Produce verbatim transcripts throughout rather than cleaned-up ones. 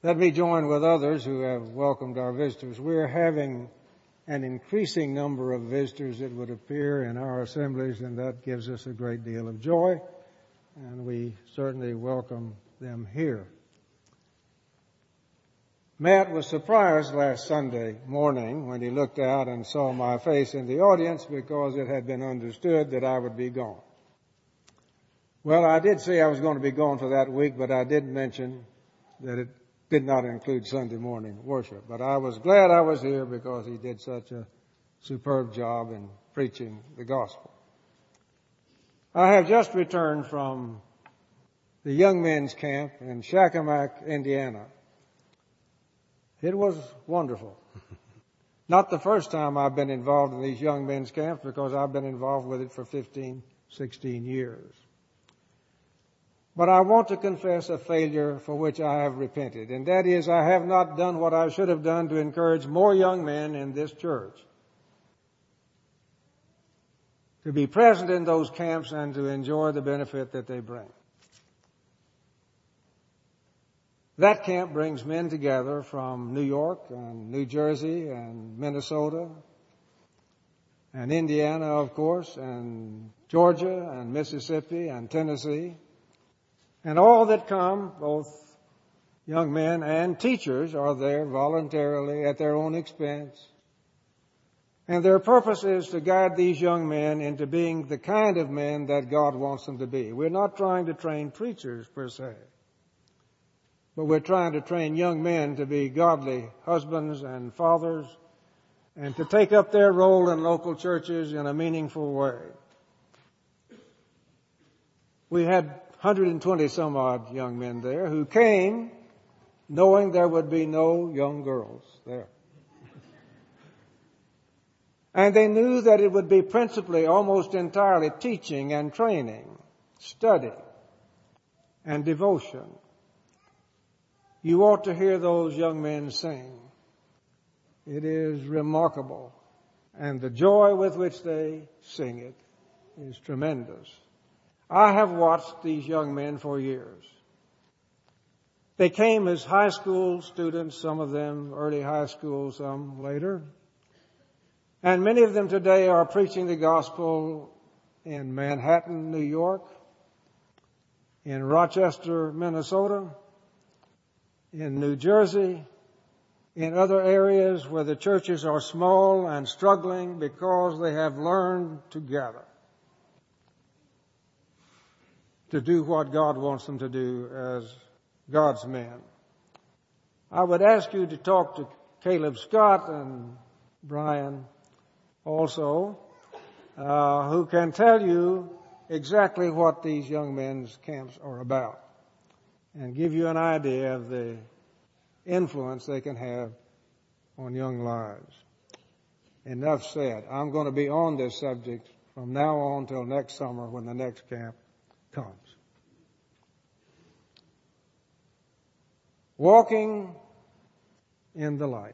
Let me join with others who have welcomed our visitors. We're having an increasing number of visitors, it would appear, in our assemblies, and that gives us a great deal of joy, and we certainly welcome them here. Matt was surprised last Sunday morning when he looked out and saw my face in the audience because it had been understood that I would be gone. Well, I did say I was going to be gone for that week, but I did mention that it did not include Sunday morning worship. But I was glad I was here because he did such a superb job in preaching the gospel. I have just returned from the young men's camp in Shakamak, Indiana. It was wonderful. Not the first time I've been involved in these young men's camps because I've been involved with it for fifteen, sixteen years. But I want to confess a failure for which I have repented, and that is I have not done what I should have done to encourage more young men in this church to be present in those camps and to enjoy the benefit that they bring. That camp brings men together from New York and New Jersey and Minnesota and Indiana, of course, and Georgia and Mississippi and Tennessee. And all that come, both young men and teachers, are there voluntarily at their own expense. And their purpose is to guide these young men into being the kind of men that God wants them to be. We're not trying to train preachers per se, but we're trying to train young men to be godly husbands and fathers and to take up their role in local churches in a meaningful way. We had one hundred twenty some odd young men there who came knowing there would be no young girls there. And they knew that it would be principally, almost entirely, teaching and training, study, and devotion. You ought to hear those young men sing. It is remarkable. And the joy with which they sing it is tremendous. I have watched these young men for years. They came as high school students, some of them early high school, some later. And many of them today are preaching the gospel in Manhattan, New York, in Rochester, Minnesota, in New Jersey, in other areas where the churches are small and struggling because they have learned together to do what God wants them to do as God's men. I would ask you to talk to Caleb Scott and Brian also, uh, who can tell you exactly what these young men's camps are about and give you an idea of the influence they can have on young lives. Enough said. I'm going to be on this subject from now on till next summer when the next camp comes. Walking in the light.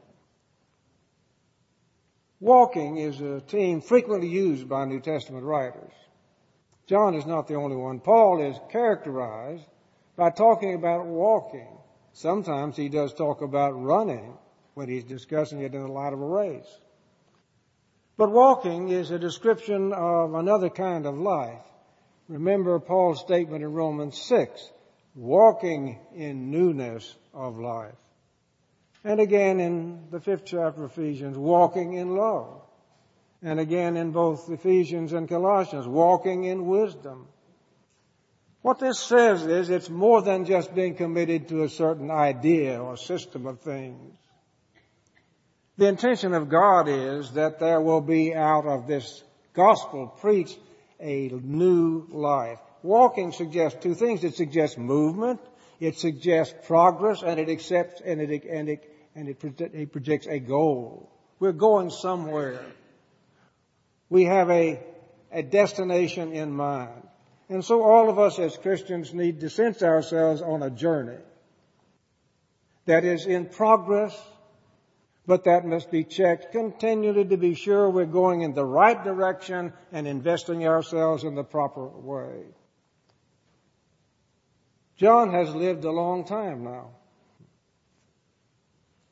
Walking is a theme frequently used by New Testament writers. John is not the only one. Paul is characterized by talking about walking. Sometimes he does talk about running when he's discussing it in the light of a race. But walking is a description of another kind of life. Remember Paul's statement in Romans six, walking in newness of life. And again in the fifth chapter of Ephesians, walking in love. And again in both Ephesians and Colossians, walking in wisdom. What this says is it's more than just being committed to a certain idea or system of things. The intention of God is that there will be out of this gospel preached a new life. Walking suggests two things. It suggests movement, it suggests progress, and it accepts and it and it and it, it projects a goal. We're going somewhere. We have a a destination in mind. And so all of us as Christians need to sense ourselves on a journey that is in progress, but that must be checked continually to be sure we're going in the right direction and investing ourselves in the proper way. John has lived a long time now.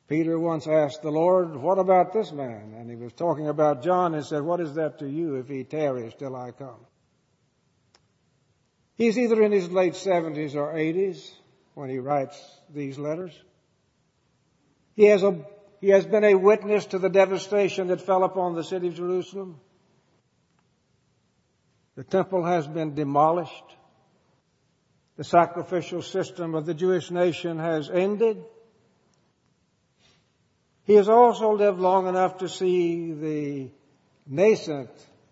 Peter once asked the Lord, what about this man? And he was talking about John and said, what is that to you if he tarries till I come? He's either in his late seventies or eighties when he writes these letters. He has, a, he has been a witness to the devastation that fell upon the city of Jerusalem. The temple has been demolished. The sacrificial system of the Jewish nation has ended. He has also lived long enough to see the nascent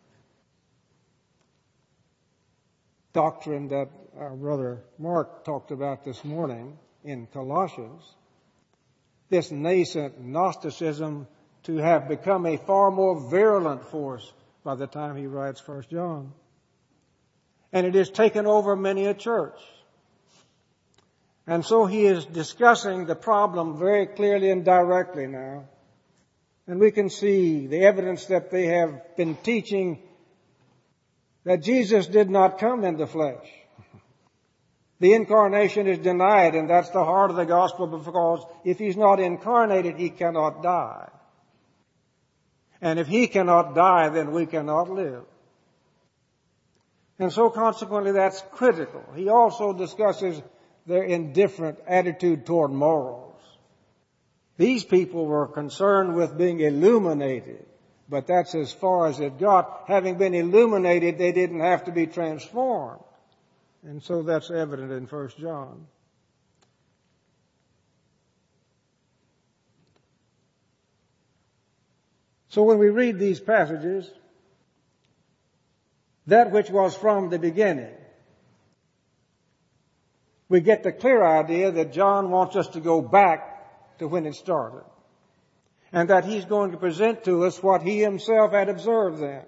doctrine that our brother Mark talked about this morning in Colossians, this nascent Gnosticism to have become a far more virulent force by the time he writes First John. And it has taken over many a church. And so he is discussing the problem very clearly and directly now. And we can see the evidence that they have been teaching that Jesus did not come in the flesh. The incarnation is denied, and that's the heart of the gospel, because if he's not incarnated, he cannot die. And if he cannot die, then we cannot live. And so consequently, that's critical. He also discusses their indifferent attitude toward morals. These people were concerned with being illuminated, but that's as far as it got. Having been illuminated, they didn't have to be transformed. And so that's evident in First John. So when we read these passages, that which was from the beginning, we get the clear idea that John wants us to go back to when it started, and that he's going to present to us what he himself had observed then.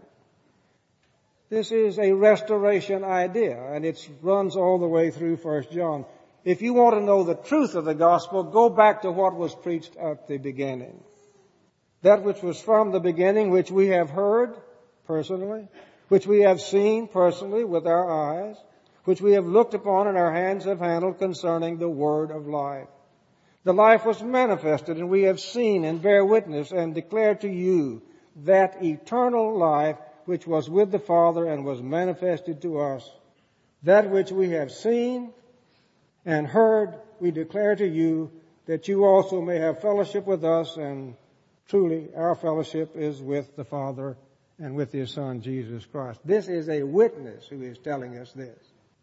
This is a restoration idea, and it runs all the way through First John. If you want to know the truth of the gospel, go back to what was preached at the beginning. That which was from the beginning, which we have heard personally, which we have seen personally with our eyes, which we have looked upon and our hands have handled concerning the word of life. The life was manifested, and we have seen and bear witness and declare to you that eternal life which was with the Father and was manifested to us. That which we have seen and heard, we declare to you, that you also may have fellowship with us, and truly our fellowship is with the Father and with His Son, Jesus Christ. This is a witness who is telling us this.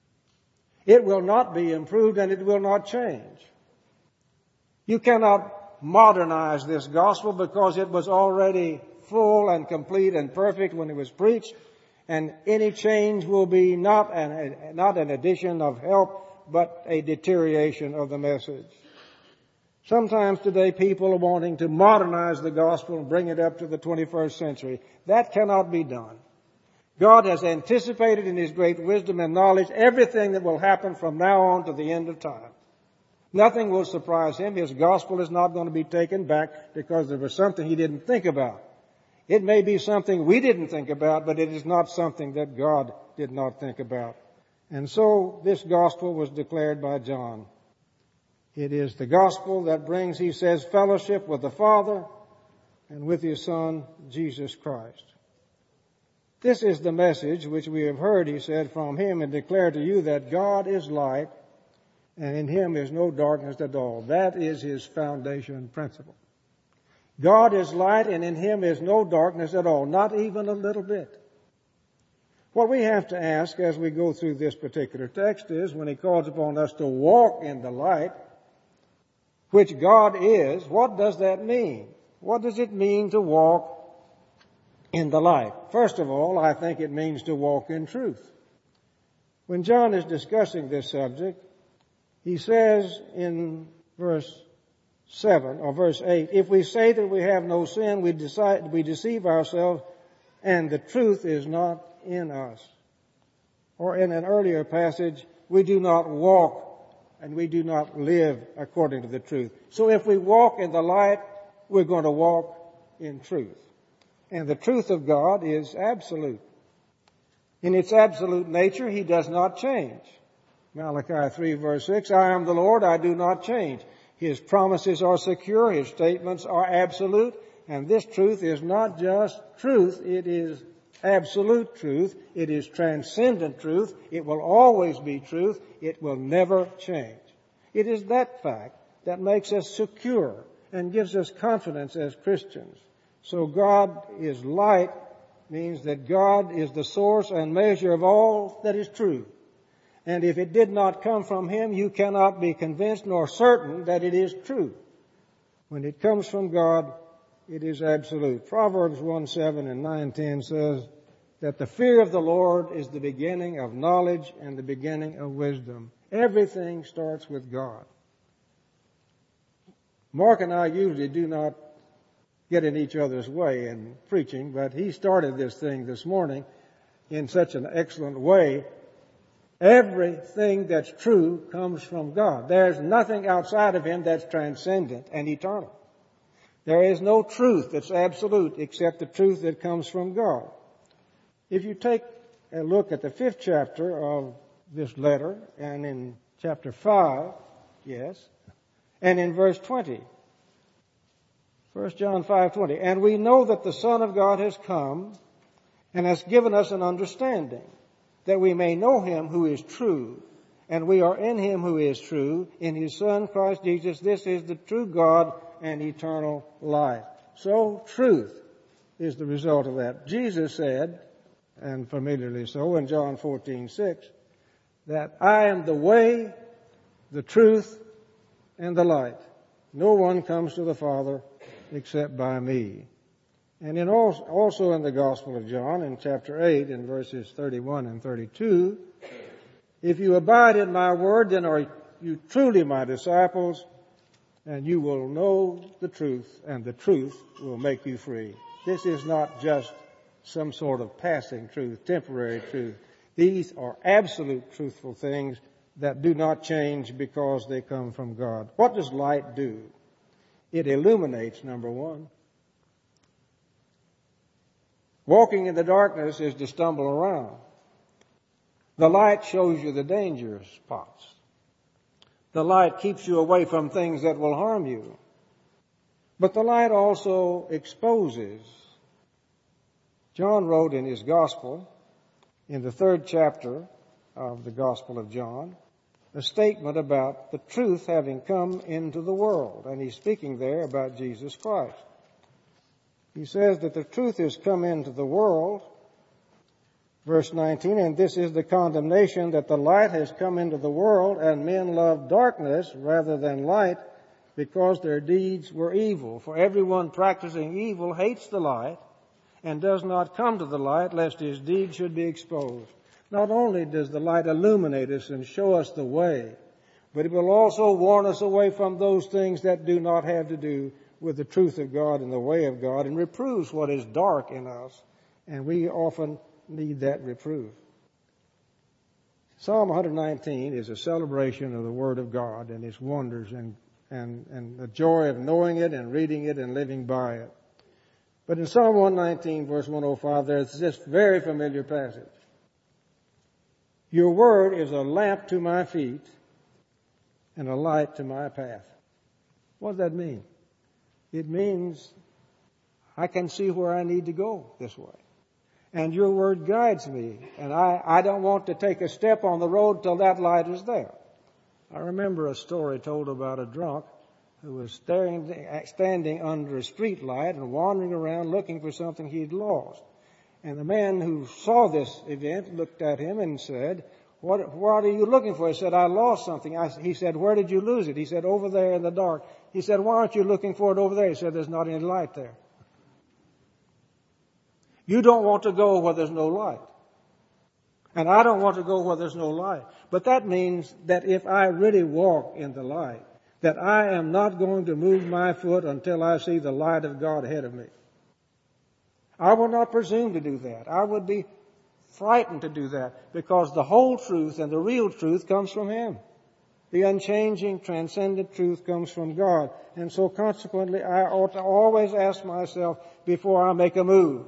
It will not be improved, and it will not change. You cannot modernize this gospel, because it was already full and complete and perfect when it was preached, and any change will be not an, not an addition of help, but a deterioration of the message. Sometimes today people are wanting to modernize the gospel and bring it up to the twenty-first century. That cannot be done. God has anticipated in His great wisdom and knowledge everything that will happen from now on to the end of time. Nothing will surprise Him. His gospel is not going to be taken back because there was something He didn't think about. It may be something we didn't think about, but it is not something that God did not think about. And so this gospel was declared by John. It is the gospel that brings, he says, fellowship with the Father and with His Son, Jesus Christ. This is the message which we have heard, he said, from Him, and declare to you that God is light, and in Him is no darkness at all. That is His foundation principle. God is light, and in Him is no darkness at all, not even a little bit. What we have to ask as we go through this particular text is, when He calls upon us to walk in the light, which God is, what does that mean? What does it mean to walk in the light? First of all, I think it means to walk in truth. When John is discussing this subject, he says in verse seven or verse eight, if we say that we have no sin, we decide, we deceive ourselves, and the truth is not in us. Or in an earlier passage, we do not walk and we do not live according to the truth. So if we walk in the light, we're going to walk in truth. And the truth of God is absolute. In its absolute nature, He does not change. Malachi three verse six, I am the Lord, I do not change. His promises are secure. His statements are absolute. And this truth is not just truth. It is absolute truth. It is transcendent truth. It will always be truth. It will never change. It is that fact that makes us secure and gives us confidence as Christians. So God is light means that God is the source and measure of all that is true. And if it did not come from Him, you cannot be convinced nor certain that it is true. When it comes from God, it is absolute. Proverbs one seven and nine ten says that the fear of the Lord is the beginning of knowledge and the beginning of wisdom. Everything starts with God. Mark and I usually do not get in each other's way in preaching, but he started this thing this morning in such an excellent way. Everything that's true comes from God. There's nothing outside of Him that's transcendent and eternal. There is no truth that's absolute except the truth that comes from God. If you take a look at the fifth chapter of this letter, and in chapter five, yes, and in verse twenty, First John five twenty, and we know that the Son of God has come and has given us an understanding, that we may know Him who is true, and we are in Him who is true, in His Son Christ Jesus. This is the true God and eternal life. So truth is the result of that. Jesus said, and familiarly so in John fourteen six, that I am the way, the truth, and the light. No one comes to the Father except by me. And in also, also in the Gospel of John, in chapter eight, in verses thirty-one and thirty-two, if you abide in my word, then are you truly my disciples, and you will know the truth, and the truth will make you free. This is not just some sort of passing truth, temporary truth. These are absolute truthful things that do not change because they come from God. What does light do? It illuminates, number one. Walking in the darkness is to stumble around. The light shows you the danger spots. The light keeps you away from things that will harm you. But the light also exposes. John wrote in his Gospel, in the third chapter of the Gospel of John, a statement about the truth having come into the world. And he's speaking there about Jesus Christ. He says that the truth has come into the world, verse nineteen, and this is the condemnation, that the light has come into the world, and men love darkness rather than light, because their deeds were evil. For everyone practicing evil hates the light, and does not come to the light, lest his deeds should be exposed. Not only does the light illuminate us and show us the way, but it will also warn us away from those things that do not have to do with the truth of God and the way of God, and reproves what is dark in us. And we often need that reproof. Psalm one nineteen is a celebration of the Word of God and its wonders and, and, and the joy of knowing it and reading it and living by it. But in Psalm one nineteen, verse one oh five, there's this very familiar passage. Your word is a lamp to my feet and a light to my path. What does that mean? It means I can see where I need to go this way. And your word guides me. And I, I don't want to take a step on the road till that light is there. I remember a story told about a drunk who was staring, standing under a street light and wandering around looking for something he'd lost. And the man who saw this event looked at him and said, What, what are you looking for? He said, I lost something. I, he said, where did you lose it? He said, over there in the dark. He said, why aren't you looking for it over there? He said, there's not any light there. You don't want to go where there's no light. And I don't want to go where there's no light. But that means that if I really walk in the light, that I am not going to move my foot until I see the light of God ahead of me. I will not presume to do that. I would be frightened to do that, because the whole truth and the real truth comes from Him. The unchanging, transcendent truth comes from God. And so consequently, I ought to always ask myself before I make a move,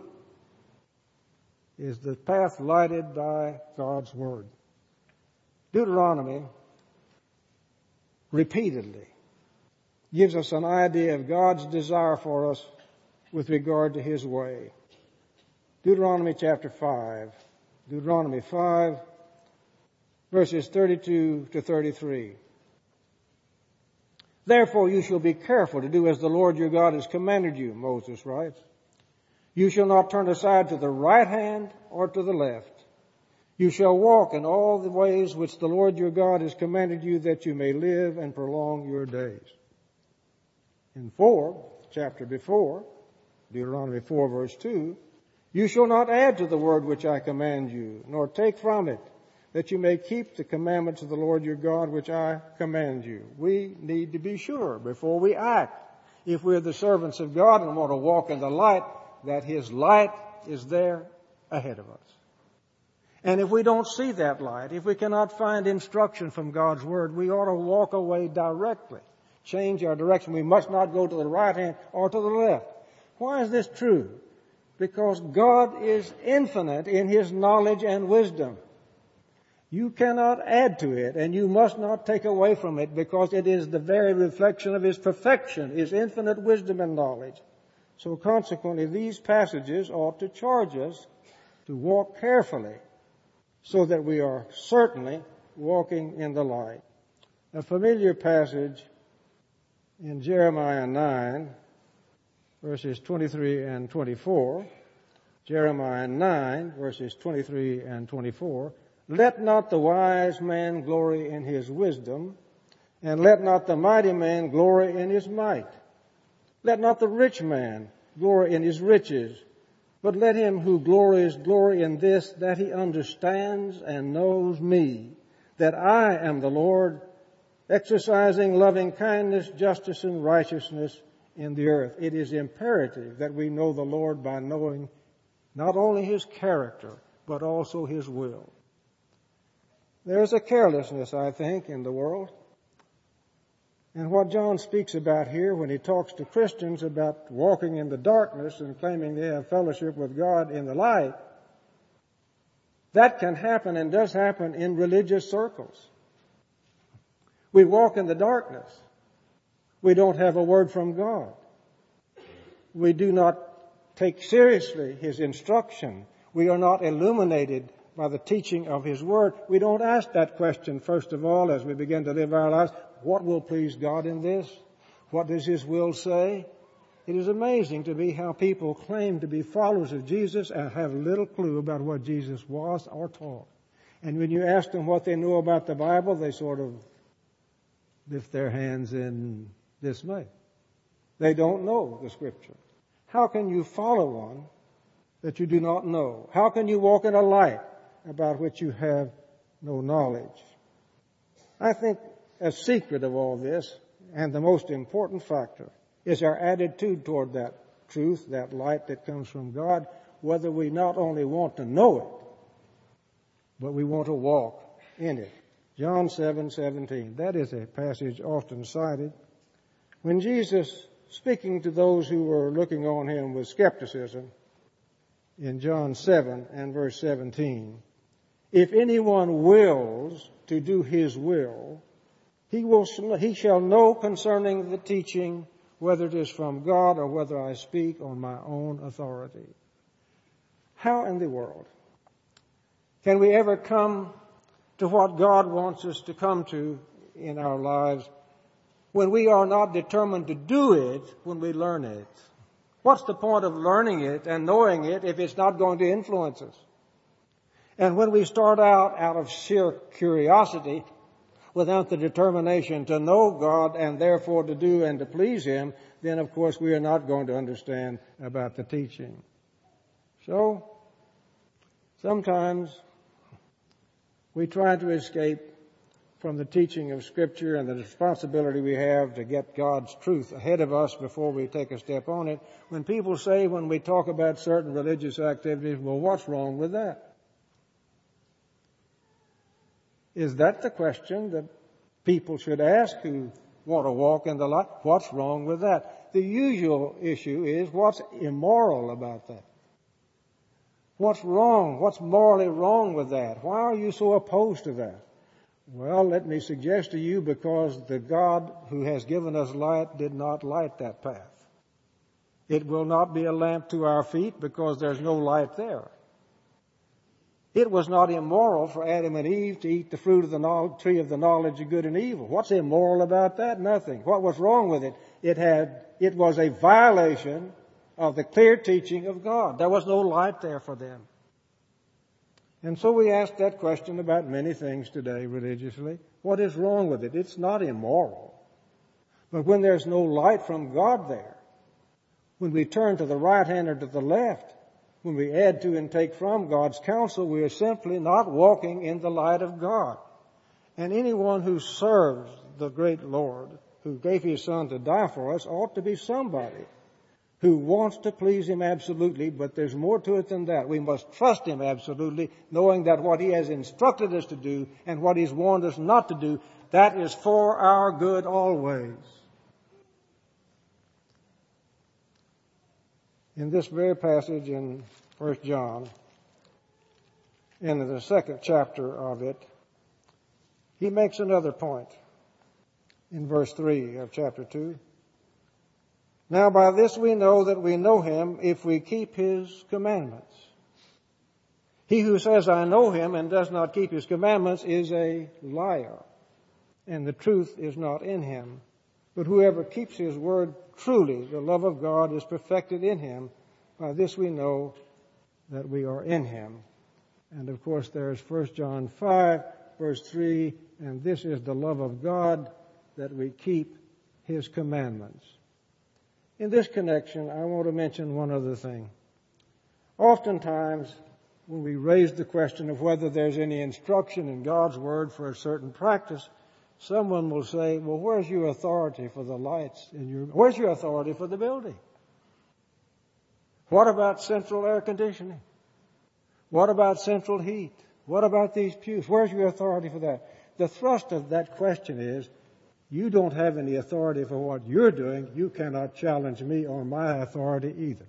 is the path lighted by God's Word? Deuteronomy repeatedly gives us an idea of God's desire for us with regard to His way. Deuteronomy chapter five. Deuteronomy five, verses thirty-two to thirty-three. Therefore you shall be careful to do as the Lord your God has commanded you, Moses writes. You shall not turn aside to the right hand or to the left. You shall walk in all the ways which the Lord your God has commanded you, that you may live and prolong your days. In four, chapter before, Deuteronomy four verse two, you shall not add to the word which I command you, nor take from it, that you may keep the commandments of the Lord your God which I command you. We need to be sure before we act, if we're the servants of God and want to walk in the light, that His light is there ahead of us. And if we don't see that light, if we cannot find instruction from God's Word, we ought to walk away directly, change our direction. We must not go to the right hand or to the left. Why is this true? Because God is infinite in His knowledge and wisdom. You cannot add to it, and you must not take away from it, because it is the very reflection of His perfection, His infinite wisdom and knowledge. So consequently, these passages ought to charge us to walk carefully, so that we are certainly walking in the light. A familiar passage in Jeremiah nine, verses twenty-three and twenty-four. Jeremiah nine, verses twenty-three and twenty-four. Let not the wise man glory in his wisdom, and let not the mighty man glory in his might. Let not the rich man glory in his riches, but let him who glories glory in this, that he understands and knows me, that I am the Lord, exercising loving kindness, justice, and righteousness in the earth. It is imperative that we know the Lord by knowing not only His character, but also His will. There's a carelessness, I think, in the world. And what John speaks about here when he talks to Christians about walking in the darkness and claiming they have fellowship with God in the light, that can happen and does happen in religious circles. We walk in the darkness. We don't have a word from God. We do not take seriously His instruction. We are not illuminated by the teaching of His Word. We don't ask that question, first of all, as we begin to live our lives. What will please God in this? What does His will say? It is amazing to me how people claim to be followers of Jesus and have little clue about what Jesus was or taught. And when you ask them what they know about the Bible, they sort of lift their hands in dismay. They don't know the Scripture. How can you follow one that you do not know? How can you walk in a light about which you have no knowledge? I think a secret of all this, and the most important factor, is our attitude toward that truth, that light that comes from God, whether we not only want to know it, but we want to walk in it. John seven seventeen. That is a passage often cited. When Jesus, speaking to those who were looking on Him with skepticism, in John seven and verse seventeen, if anyone wills to do His will, he will, he shall know concerning the teaching whether it is from God or whether I speak on my own authority. How in the world can we ever come to what God wants us to come to in our lives when we are not determined to do it when we learn it? What's the point of learning it and knowing it if it's not going to influence us? And when we start out out of sheer curiosity, without the determination to know God and therefore to do and to please Him, then of course we are not going to understand about the teaching. So, sometimes we try to escape from the teaching of Scripture and the responsibility we have to get God's truth ahead of us before we take a step on it. When people say, when we talk about certain religious activities, well, what's wrong with that? Is that the question that people should ask who want to walk in the light? What's wrong with that? The usual issue is, what's immoral about that? What's wrong? What's morally wrong with that? Why are you so opposed to that? Well, let me suggest to you, because the God who has given us light did not light that path. It will not be a lamp to our feet because there's no light there. It was not immoral for Adam and Eve to eat the fruit of the tree of the knowledge of good and evil. What's immoral about that? Nothing. What was wrong with it? It had, it was a violation of the clear teaching of God. There was no light there for them. And so we ask that question about many things today religiously. What is wrong with it? It's not immoral. But when there's no light from God there, when we turn to the right hand or to the left, when we add to and take from God's counsel, we are simply not walking in the light of God. And anyone who serves the great Lord, who gave His Son to die for us, ought to be somebody who wants to please Him absolutely, but there's more to it than that. We must trust Him absolutely, knowing that what He has instructed us to do and what He's warned us not to do, that is for our good always. In this very passage in First John, in the second chapter of it, he makes another point in verse three of chapter two. Now by this we know that we know Him if we keep His commandments. He who says, I know Him, and does not keep His commandments is a liar, and the truth is not in him. But whoever keeps His word, truly the love of God is perfected in him. By this we know that we are in Him. And of course there's First John five, verse three, and this is the love of God, that we keep His commandments. In this connection, I want to mention one other thing. Oftentimes, when we raise the question of whether there's any instruction in God's Word for a certain practice, someone will say, well, where's your authority for the lights in your, where's your authority for the building? What about central air conditioning? What about central heat? What about these pews? Where's your authority for that? The thrust of that question is, you don't have any authority for what you're doing. You cannot challenge me on my authority either.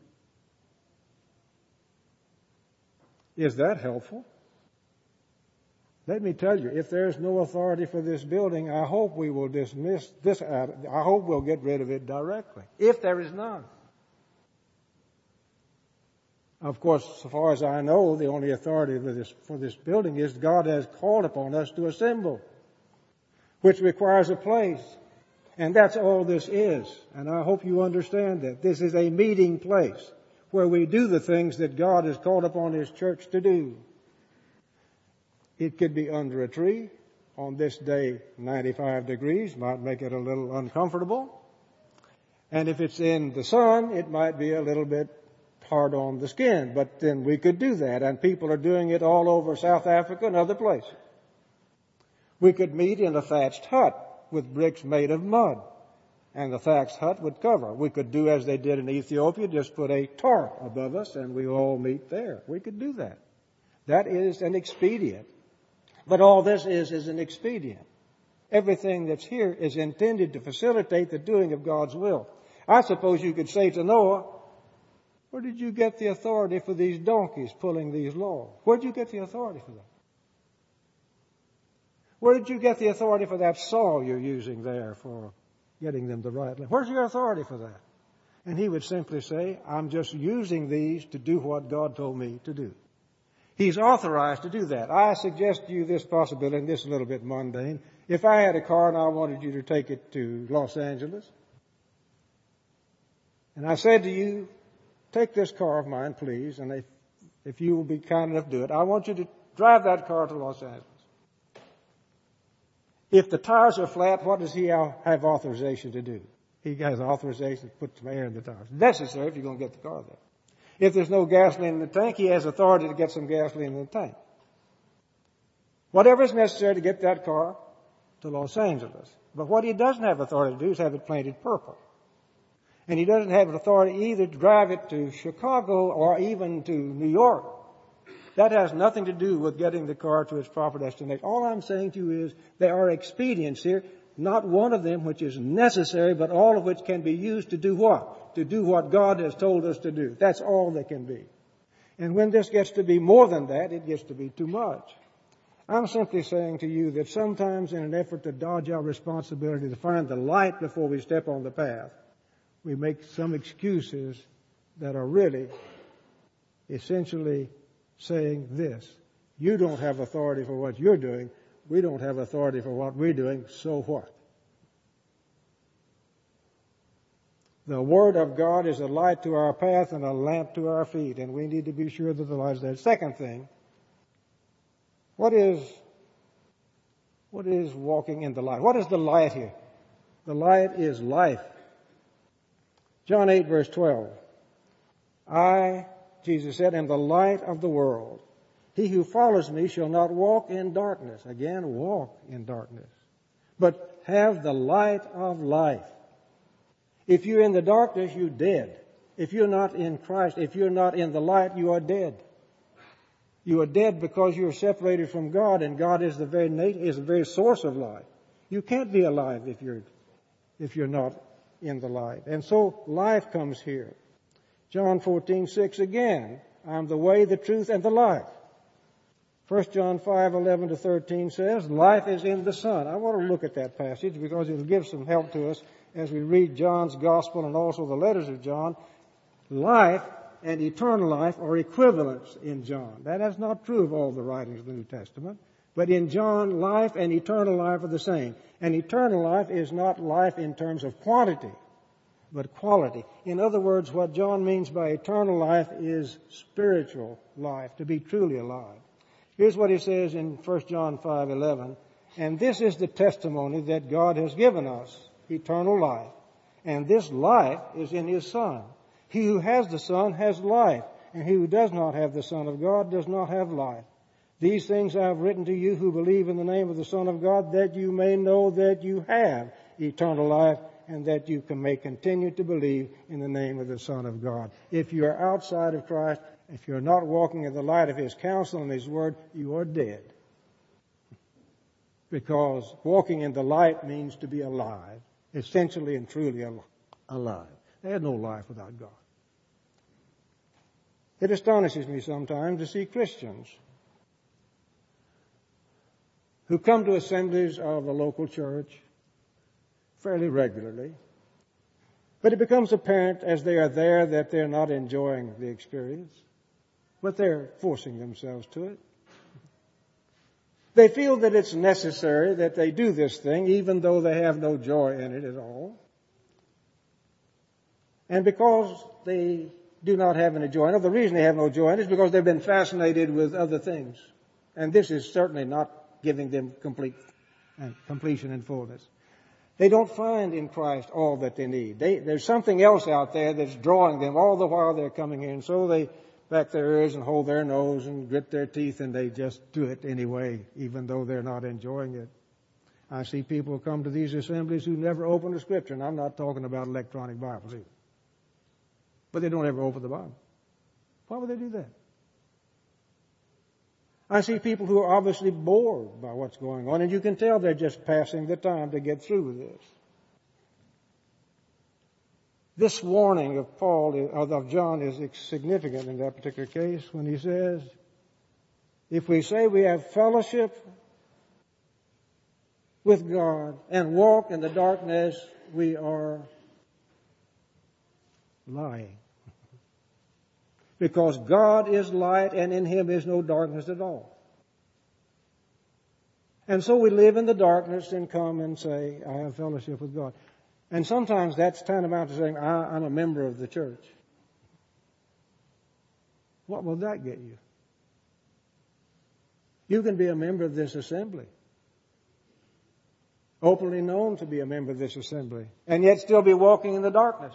Is that helpful? Let me tell you, if there's no authority for this building, I hope we will dismiss this. I hope we'll get rid of it directly, if there is none. Of course, so far as I know, the only authority for this, for this building is God has called upon us to assemble, which requires a place. And that's all this is. And I hope you understand that. This is a meeting place where we do the things that God has called upon His church to do. It could be under a tree. On this day, ninety-five degrees might make it a little uncomfortable. And if it's in the sun, it might be a little bit hard on the skin. But then we could do that. And people are doing it all over South Africa and other places. We could meet in a thatched hut with bricks made of mud. And the thatched hut would cover. We could do as they did in Ethiopia, just put a tarp above us and we all meet there. We could do that. That is an expedient. But all this is, is an expedient. Everything that's here is intended to facilitate the doing of God's will. I suppose you could say to Noah, where did you get the authority for these donkeys pulling these logs? Where did you get the authority for that? Where did you get the authority for that saw you're using there for getting them the right length? Where's your authority for that? And he would simply say, I'm just using these to do what God told me to do. He's authorized to do that. I suggest to you this possibility, and this is a little bit mundane. If I had a car and I wanted you to take it to Los Angeles, and I said to you, take this car of mine, please, and if, if you will be kind enough to do it, I want you to drive that car to Los Angeles. If the tires are flat, what does he have authorization to do? He has authorization to put some air in the tires. Necessary if you're going to get the car there. If there's no gasoline in the tank, he has authority to get some gasoline in the tank. Whatever is necessary to get that car to Los Angeles. But what he doesn't have authority to do is have it painted purple. And he doesn't have authority either to drive it to Chicago or even to New York. That has nothing to do with getting the car to its proper destination. All I'm saying to you is there are expedients here, not one of them which is necessary, but all of which can be used to do what? To do what God has told us to do. That's all they can be. And when this gets to be more than that, it gets to be too much. I'm simply saying to you that sometimes in an effort to dodge our responsibility to find the light before we step on the path, we make some excuses that are really essentially saying this: you don't have authority for what you're doing, we don't have authority for what we're doing, so what? The Word of God is a light to our path and a lamp to our feet, and we need to be sure that the light is there. Second thing, what is, what is walking in the light? What is the light here? The light is life. John eight, verse twelve. I, Jesus said, am the light of the world. He who follows me shall not walk in darkness. Again, walk in darkness, but have the light of life. If you're in the darkness, you're dead. If you're not in Christ, if you're not in the light, you are dead. You are dead because you are separated from God, and God is the very nature, is the very source of life. You can't be alive if you're if you're not in the light. And so life comes here. John fourteen six again. I'm the way, the truth, and the life. First John five eleven to thirteen says, life is in the Son. I want to look at that passage because it will give some help to us as we read John's Gospel and also the letters of John. Life and eternal life are equivalents in John. That is not true of all the writings of the New Testament. But in John, life and eternal life are the same. And eternal life is not life in terms of quantity, but quality. In other words, what John means by eternal life is spiritual life, to be truly alive. Here's what he says in First John five eleven. And this is the testimony that God has given us, eternal life. And this life is in His Son. He who has the Son has life, and he who does not have the Son of God does not have life. These things I have written to you who believe in the name of the Son of God, that you may know that you have eternal life, and that you can, may continue to believe in the name of the Son of God. If you are outside of Christ, if you're not walking in the light of His counsel and His Word, you are dead. Because walking in the light means to be alive, essentially and truly alive. There's no life without God. It astonishes me sometimes to see Christians who come to assemblies of a local church fairly regularly, but it becomes apparent as they are there that they're not enjoying the experience, but they're forcing themselves to it. They feel that it's necessary that they do this thing even though they have no joy in it at all. And because they do not have any joy in it, the reason they have no joy in it is because they've been fascinated with other things. And this is certainly not giving them complete uh, completion and fullness. They don't find in Christ all that they need. They, there's something else out there that's drawing them all the while they're coming here. And so they back their ears and hold their nose and grit their teeth, and they just do it anyway, even though they're not enjoying it. I see people come to these assemblies who never open the Scripture, and I'm not talking about electronic Bibles either. But they don't ever open the Bible. Why would they do that? I see people who are obviously bored by what's going on, and you can tell they're just passing the time to get through with this. This warning of Paul, of John, is significant in that particular case when he says, if we say we have fellowship with God and walk in the darkness, we are lying. Because God is light and in Him is no darkness at all. And so we live in the darkness and come and say, I have fellowship with God. And sometimes that's tantamount to saying, I, I'm a member of the church. What will that get you? You can be a member of this assembly, openly known to be a member of this assembly, and yet still be walking in the darkness.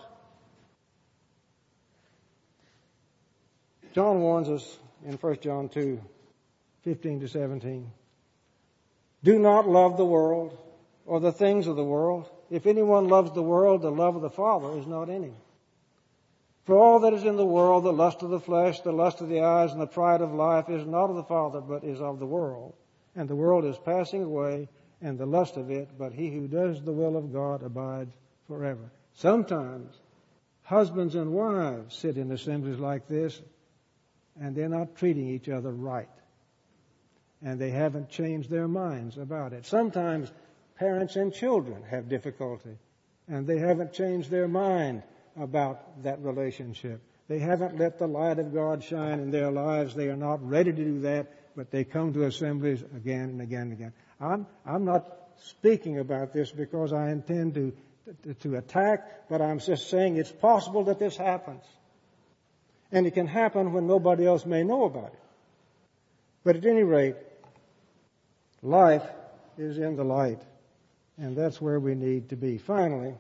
John warns us in First John two, fifteen to seventeen. Do not love the world or the things of the world. If anyone loves the world, the love of the Father is not in him. For all that is in the world, the lust of the flesh, the lust of the eyes, and the pride of life is not of the Father, but is of the world. And the world is passing away, and the lust of it, but he who does the will of God abides forever. Sometimes husbands and wives sit in assemblies like this, and they're not treating each other right. and they haven't changed their minds about it. Sometimes parents and children have difficulty, and they haven't changed their mind about that relationship. They haven't let the light of God shine in their lives. They are not ready to do that, but they come to assemblies again and again and again. I'm, I'm not speaking about this because I intend to, to, to attack, but I'm just saying it's possible that this happens. And it can happen when nobody else may know about it. But at any rate, life is in the light, and that's where we need to be. Finally,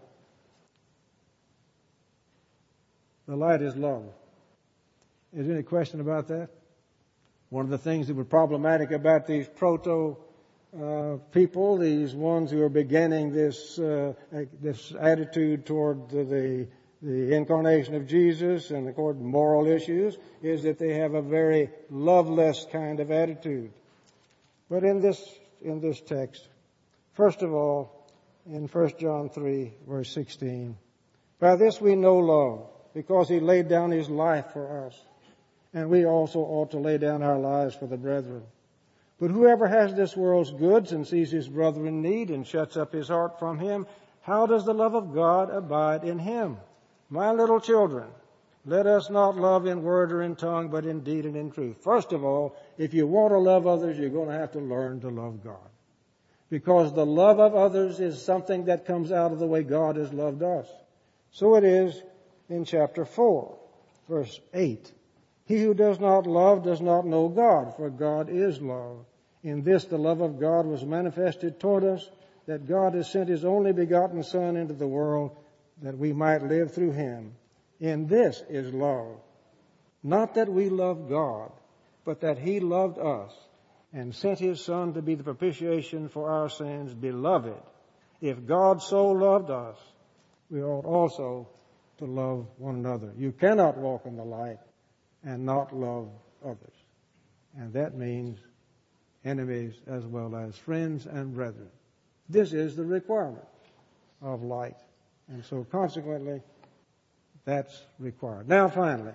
the light is love. Is there any question about that? One of the things that was problematic about these proto uh, people, these ones who are beginning this uh, this attitude toward the, the the incarnation of Jesus and toward moral issues, is that they have a very loveless kind of attitude. But in this in this text, first of all, in First John three, verse sixteen, by this we know love, because he laid down his life for us. And we also ought to lay down our lives for the brethren. But whoever has this world's goods and sees his brother in need and shuts up his heart from him, how does the love of God abide in him? My little children, let us not love in word or in tongue, but in deed and in truth. First of all, if you want to love others, you're going to have to learn to love God. Because the love of others is something that comes out of the way God has loved us. So it is in chapter four, verse eight. He who does not love does not know God, for God is love. In this the love of God was manifested toward us, that God has sent his only begotten Son into the world, that we might live through him. In this is love. Not that we love God, but that he loved us and sent his Son to be the propitiation for our sins. Beloved, if God so loved us, we ought also to love one another. You cannot walk in the light and not love others. And that means enemies as well as friends and brethren. This is the requirement of light. And so consequently, that's required. Now finally,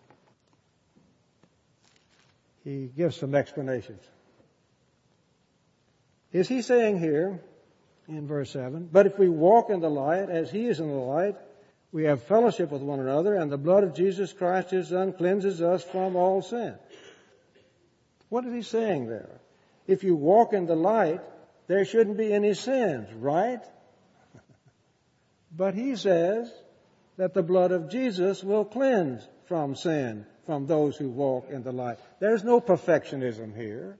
he gives some explanations. Is he saying here in verse seven, but if we walk in the light as he is in the light, we have fellowship with one another, and the blood of Jesus Christ, his Son, cleanses us from all sin. What is he saying there? If you walk in the light, there shouldn't be any sins, right? But he says that the blood of Jesus will cleanse from sin from those who walk in the light. There's no perfectionism here.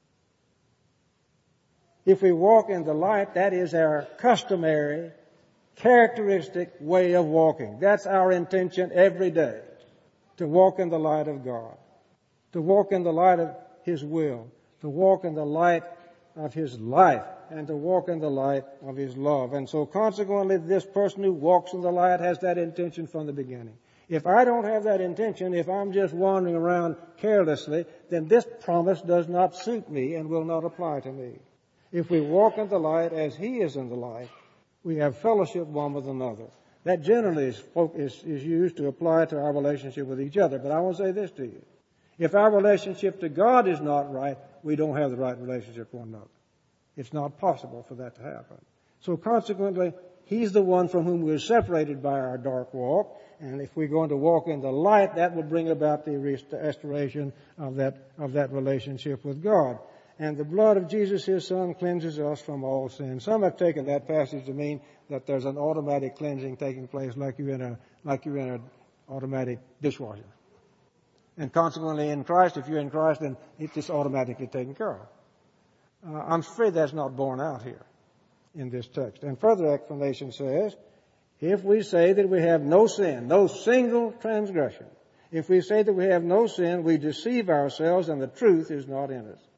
If we walk in the light, that is our customary, characteristic way of walking. That's our intention every day, to walk in the light of God, to walk in the light of his will, to walk in the light of his life, and to walk in the light of his love. And so consequently, this person who walks in the light has that intention from the beginning. If I don't have that intention, if I'm just wandering around carelessly, then this promise does not suit me and will not apply to me. If we walk in the light as he is in the light, we have fellowship one with another. That generally is, is, is used to apply to our relationship with each other. But I want to say this to you. If our relationship to God is not right, we don't have the right relationship with one another. It's not possible for that to happen. So consequently, he's the one from whom we're separated by our dark walk. And if we're going to walk in the light, that will bring about the restoration of that, of that relationship with God. And the blood of Jesus, his Son, cleanses us from all sin. Some have taken that passage to mean that there's an automatic cleansing taking place, like you're in a like you're in an automatic dishwasher. And consequently, in Christ, if you're in Christ, then it's just automatically taken care of. Uh, I'm afraid that's not borne out here in this text. And further explanation says, if we say that we have no sin, no single transgression, if we say that we have no sin, we deceive ourselves and the truth is not in us.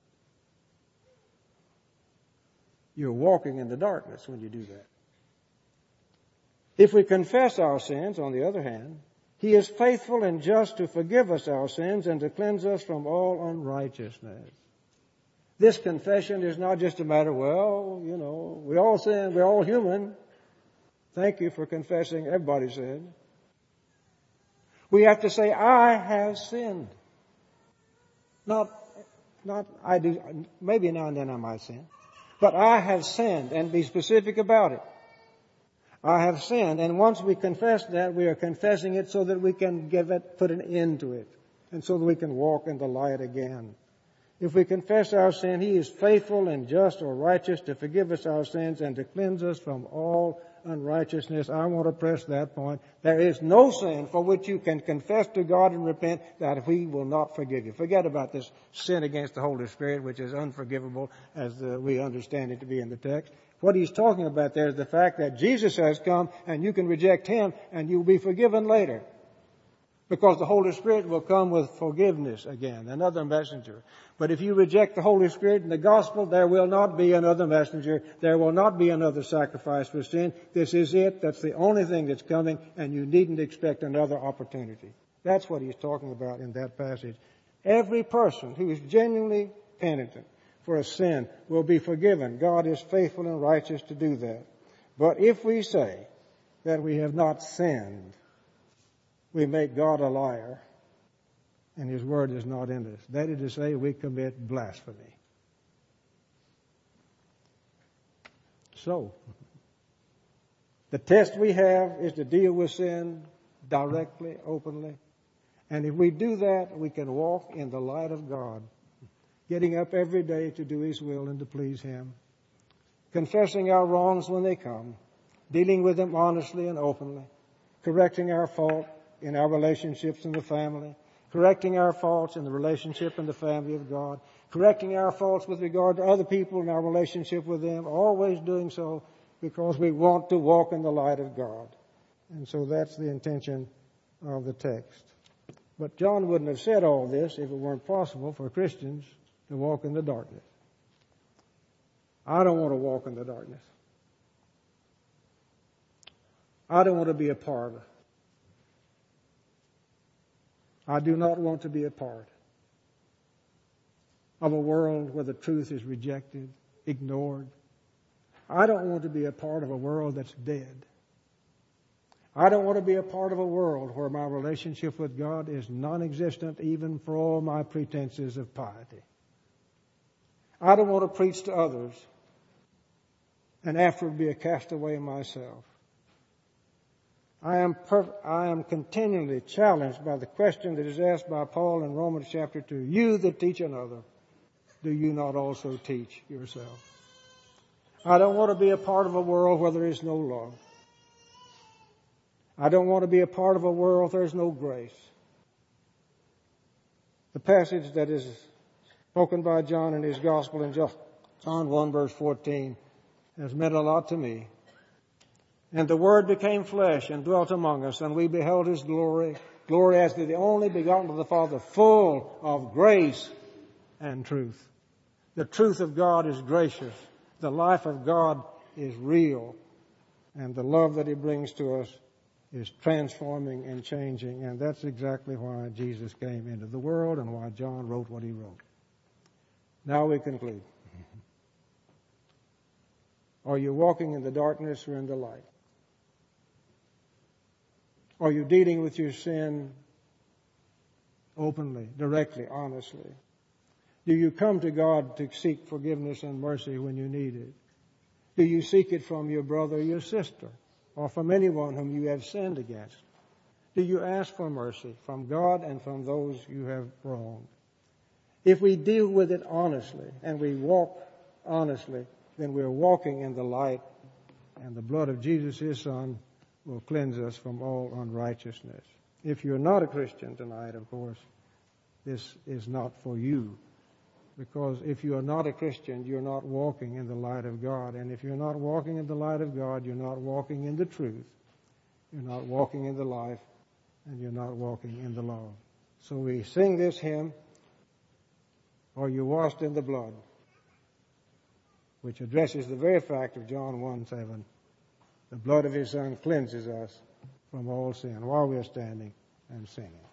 You're walking in the darkness when you do that. If we confess our sins, on the other hand, he is faithful and just to forgive us our sins and to cleanse us from all unrighteousness. This confession is not just a matter, well, you know, we all sin, we're all human. Thank you for confessing everybody's sin. We have to say, I have sinned. Not Not, I do, maybe now and then I might sin. But I have sinned, and be specific about it. I have sinned, and once we confess that, we are confessing it so that we can give it, put an end to it, and so that we can walk in the light again. If we confess our sin, He is faithful and just or righteous to forgive us our sins and to cleanse us from all unrighteousness. I want to press that point. There is no sin for which you can confess to God and repent that He will not forgive you. Forget about this sin against the Holy Spirit, which is unforgivable as uh, we understand it to be in the text. What he's talking about there is the fact that Jesus has come and you can reject Him and you'll be forgiven later. Because the Holy Spirit will come with forgiveness again, another messenger. But if you reject the Holy Spirit and the gospel, there will not be another messenger. There will not be another sacrifice for sin. This is it. That's the only thing that's coming, and you needn't expect another opportunity. That's what he's talking about in that passage. Every person who is genuinely penitent for a sin will be forgiven. God is faithful and righteous to do that. But if we say that we have not sinned, we make God a liar, and His word is not in us. That is to say, we commit blasphemy. So, the test we have is to deal with sin directly, openly. And if we do that, we can walk in the light of God, getting up every day to do His will and to please Him, confessing our wrongs when they come, dealing with them honestly and openly, correcting our fault in our relationships in the family, correcting our faults in the relationship in the family of God, correcting our faults with regard to other people in our relationship with them, always doing so because we want to walk in the light of God. And so that's the intention of the text. But John wouldn't have said all this if it weren't possible for Christians to walk in the darkness. I don't want to walk in the darkness. I don't want to be a part of it. I do not want to be a part of a world where the truth is rejected, ignored. I don't want to be a part of a world that's dead. I don't want to be a part of a world where my relationship with God is non-existent even for all my pretenses of piety. I don't want to preach to others and afterward be a castaway myself. I am perf- I am continually challenged by the question that is asked by Paul in Romans chapter two. You that teach another, do you not also teach yourself? I don't want to be a part of a world where there is no love. I don't want to be a part of a world where there is no grace. The passage that is spoken by John in his gospel in John one verse fourteen has meant a lot to me. And the Word became flesh and dwelt among us, and we beheld His glory, glory as the only begotten of the Father, full of grace and truth. The truth of God is gracious. The life of God is real. And the love that He brings to us is transforming and changing. And that's exactly why Jesus came into the world and why John wrote what he wrote. Now we conclude. Are you walking in the darkness or in the light? Are you dealing with your sin openly, directly, honestly? Do you come to God to seek forgiveness and mercy when you need it? Do you seek it from your brother or your sister, or from anyone whom you have sinned against? Do you ask for mercy from God and from those you have wronged? If we deal with it honestly and we walk honestly, then we're walking in the light, and the blood of Jesus, His Son, will cleanse us from all unrighteousness. If you're not a Christian tonight, of course, this is not for you. Because if you are not a Christian, you're not walking in the light of God. And if you're not walking in the light of God, you're not walking in the truth. You're not walking in the life, and you're not walking in the love. So we sing this hymn, Are You Washed in the Blood?, which addresses the very fact of John one seven. The blood of His Son cleanses us from all sin, while we are standing and singing.